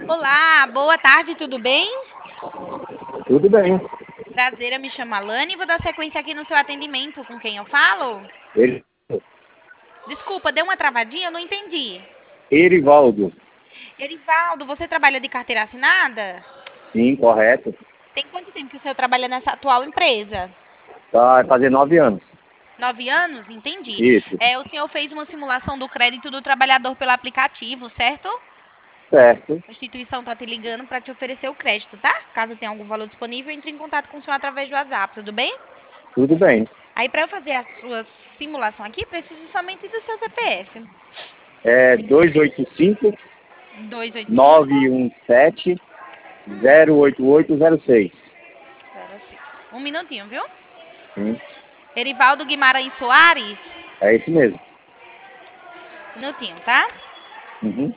Olá, boa tarde, tudo bem? Tudo bem. Prazer, eu me chamo Alane e vou dar sequência aqui no seu atendimento. Com quem eu falo? Ele, Desculpa, deu uma travadinha, eu não entendi. Erivaldo. Erivaldo, você trabalha de carteira assinada? Sim, correto. Tem quanto tempo que o senhor trabalha nessa atual empresa? Vai fazer 9 anos. 9 anos? Entendi. Isso, O senhor fez uma simulação do crédito do trabalhador pelo aplicativo, certo? certo. A instituição está te ligando para te oferecer o crédito, tá? Caso tenha algum valor disponível, entre em contato com o senhor através do WhatsApp, tudo bem? Tudo bem. Aí, para eu fazer a sua simulação aqui, preciso somente do seu CPF. É 285 285 917 08806. 06. Um minutinho, viu? Sim, Erivaldo Guimarães Soares. é isso mesmo. Minutinho, tá? Uhum.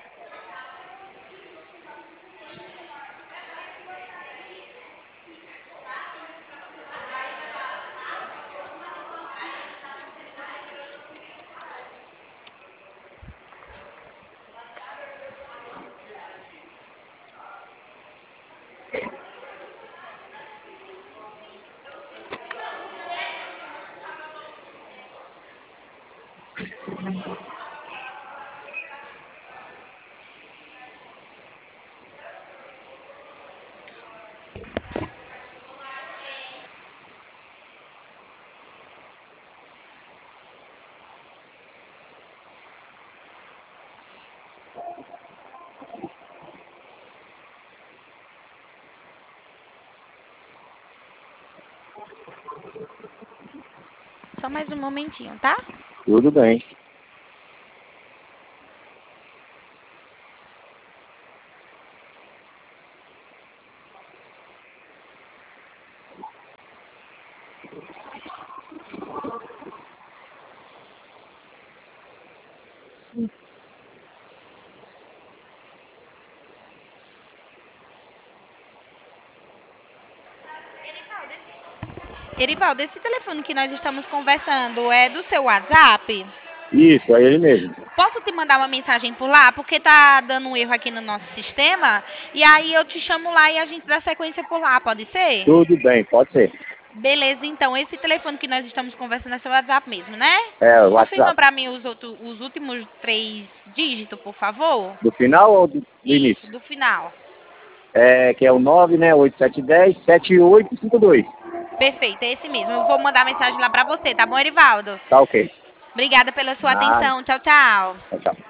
Só mais um momentinho, tá? Tudo bem. Erivaldo, esse telefone que nós estamos conversando é do seu WhatsApp? Isso, é ele mesmo. Posso te mandar uma mensagem por lá? Porque tá dando um erro aqui no nosso sistema. E aí eu te chamo lá e a gente dá sequência por lá, pode ser? Tudo bem, pode ser. Beleza, então. Esse telefone que nós estamos conversando é seu WhatsApp mesmo, né? É o Confirma WhatsApp. pra mim os últimos 3 dígitos, por favor. Do final ou do Isso, início? do final. É, que é o 9, né? 8710 7852. Perfeito, é esse mesmo. Eu vou mandar mensagem lá pra você, tá bom, Erivaldo? Tá ok. Obrigada pela sua Nada. atenção. Tchau, tchau. Tchau, tchau.